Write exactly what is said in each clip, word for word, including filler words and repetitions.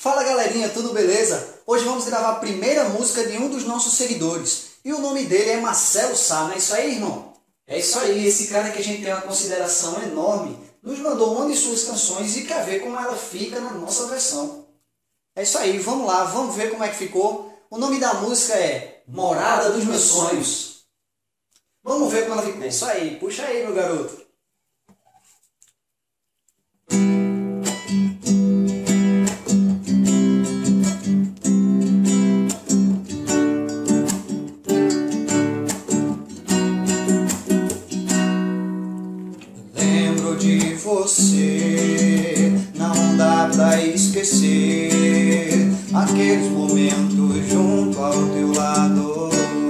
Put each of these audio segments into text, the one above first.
Fala galerinha, tudo beleza? Hoje vamos gravar a primeira música de um dos nossos seguidores. E o nome dele é Marcelo Sá, não é isso aí, irmão? É isso aí, esse cara que a gente tem uma consideração enorme nos mandou uma de suas canções e quer ver como ela fica na nossa versão. É isso aí, vamos lá, vamos ver como é que ficou. O nome da música é Morada dos Meus Sonhos. Vamos ver como ela ficou. É isso aí, puxa aí, meu garoto. Lembro de você, não dá pra esquecer aqueles momentos junto ao teu lado.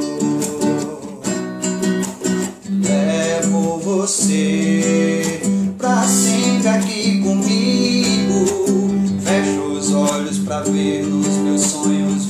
Levo você pra sempre aqui comigo, fecho os olhos pra ver nos meus sonhos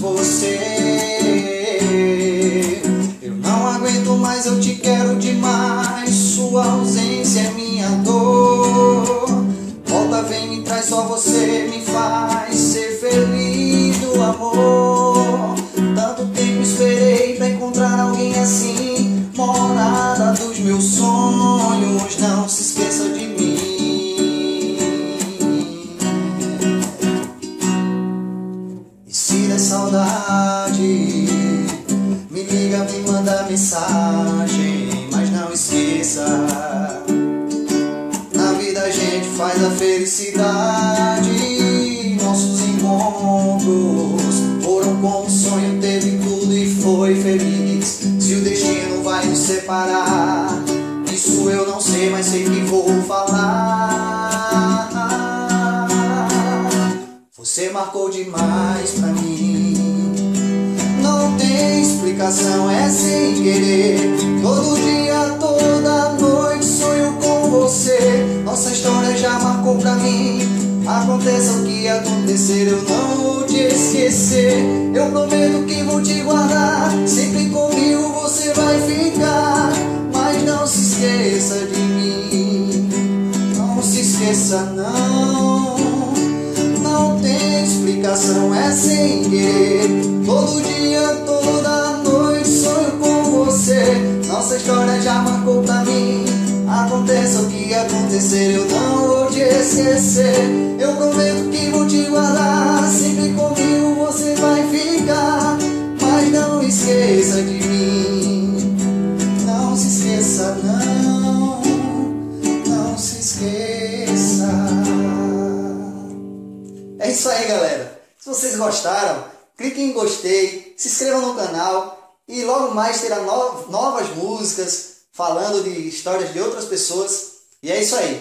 você. Eu não aguento mais, eu te quero demais, sua ausência é minha dor. Volta, vem, me traz, só você me faz ser feliz do amor. Tanto tempo esperei pra encontrar alguém assim, morada dos meus sonhos, não se esqueça de mim. E se der saudade, me liga, me manda mensagem, mas não esqueça, na vida a gente faz a felicidade. Nossos encontros foram como um sonho, teve tudo e foi feliz. Se o destino vai nos separar, isso eu não sei, mas sei que vou falar. Você marcou demais pra mim, não tem explicação, é sem querer. Todo dia, toda noite sonho com você. Nossa história já marcou pra mim, aconteça o que acontecer, eu não vou te esquecer. Eu prometo que vou te guardar, sempre comigo você vai ficar. Mas não se esqueça de mim, não se esqueça não. Não tem explicação, é sem querer. Todo dia, toda noite sonho com você. Nossa história já marcou pra mim, aconteça o que acontecer, eu não vou te esquecer. Eu prometo que vou te guardar, sempre comigo você vai ficar. Mas não esqueça de mim, não se esqueça não, não se esqueça. É isso aí, galera. Se vocês gostaram, clique em gostei, se inscreva no canal e logo mais terá no- novas músicas falando de histórias de outras pessoas. E é isso aí.